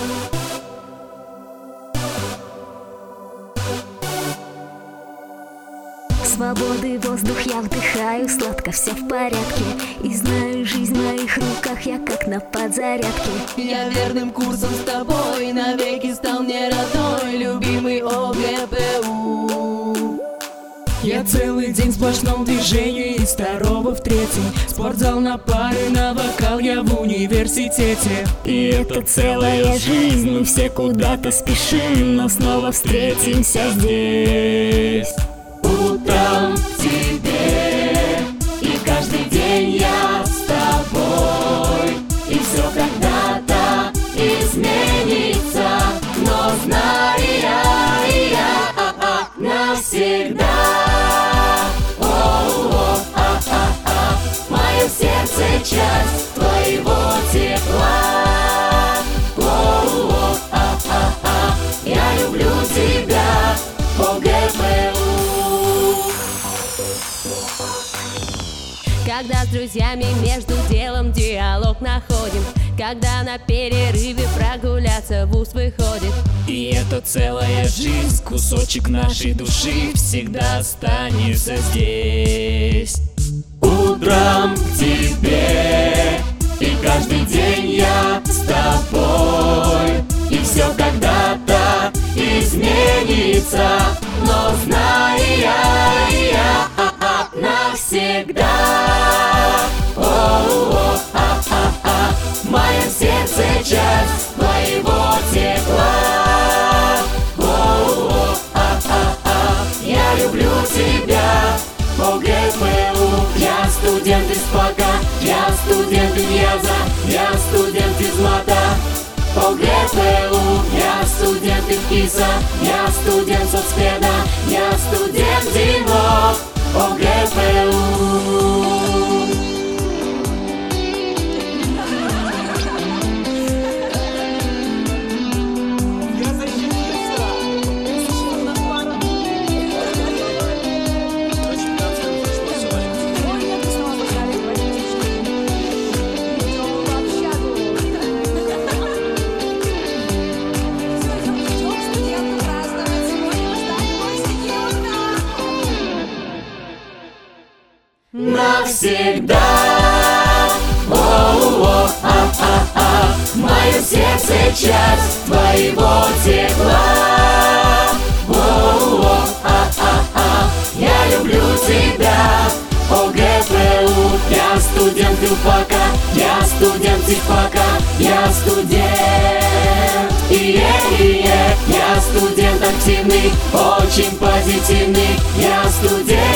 Свободы воздух я вдыхаю, сладко, все в порядке. И знаю, жизнь в моих руках, я как на подзарядке. Я верным курсом с тобой навеки стал мне родной, любимый ОГПУ. Я целый день в сплошном движении, из второго в третий. Спортзал на пары, на вокал, я в университете. И это целая жизнь, мы все куда-то спешим, но снова встретимся здесь. Утром к тебе, и каждый день я с тобой. И все когда-то изменится, но знаю я навсегда. Мое сердце часть твоего тепла. Я люблю тебя, ОГПУ. Когда с друзьями между делом диалог находим, когда на перерыве прогуляться в ус выходит. И это целая жизнь, кусочек нашей души всегда останется здесь. Утром к тебе, и каждый день я с тобой. И все когда-то изменится, но знаю я навсегда. Мое сердце часть твоего тепла. Я люблю тебя, ОГПУ. Я студент из ФАКа, я студент из ЯЗа, я студент из МАТа. ОГПУ, я студент из КИСа, я студент соцпеда, я студент ДИНО, ОГПУ. Навсегда. Мое сердце часть твоего тепла. Я люблю тебя, ОГПУ. Я студент ЮФАКа, я студент ИФАКа, я студент. Я студент активный, очень позитивный. Я студент.